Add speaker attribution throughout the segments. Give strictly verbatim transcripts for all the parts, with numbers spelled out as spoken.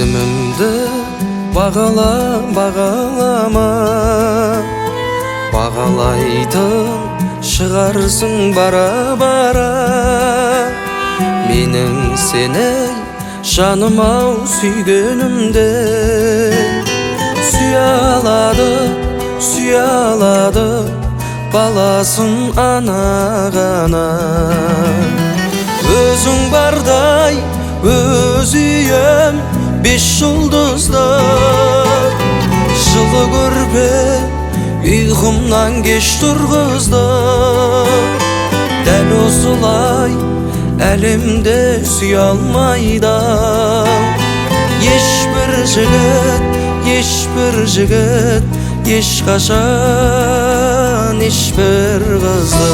Speaker 1: Сезімімді бағала, бағалама, бағалайтын шығарсың бара-бара. Менің сені жаным-ау сүйгенімде, сүйе алады, сүйе алады баласын ана ғана. Өзің бардай өз үйім беш жұлдызды, жылы көрпе ұйқымнан кеш тұрғызды. Дәл осылай әлемде сүйе алмайды ешбір жігіт, ешбір жігіт, ешқашан ешбір қызды.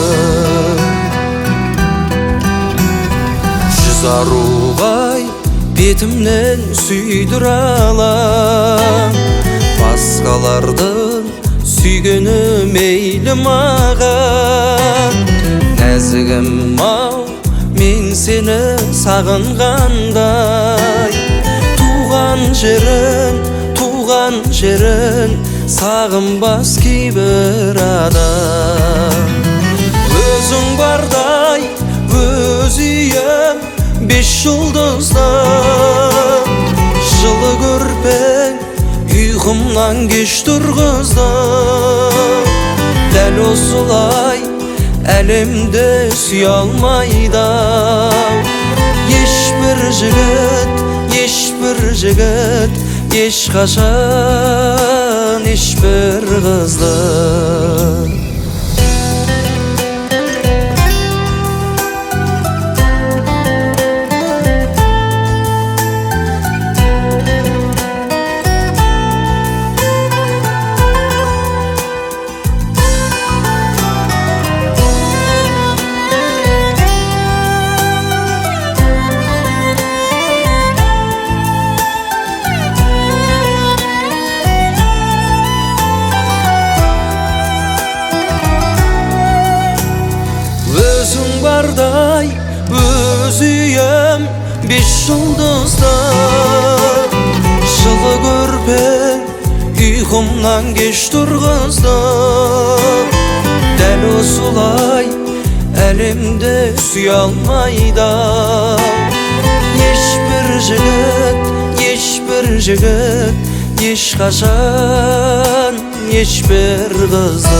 Speaker 1: Жүз аруғай бетімнен сүйдір алам, басқалардың сүйгені мейлі маған. Нәзігім-ау, мен сені сағынғандай, туған жерін, туған жерін сағынбас кейбір адам. Өзің бардай өз үйім беш жұлдызды, жылы көрпең ұйқымнан кеш тұрғызды. Дәл осылай әлемде сүйе алмайды ешбір жігіт, ешбір жігіт, ешқашан ешбір қызды. Өзің бардай өз үйім беш жұлдызды, жылы көрпең ұйқымнан кеш тұрғызды. Дәл осылай әлемде сүйе алмайды ешбір жігіт, ешбір жігіт, ешқашан ешбір қызды.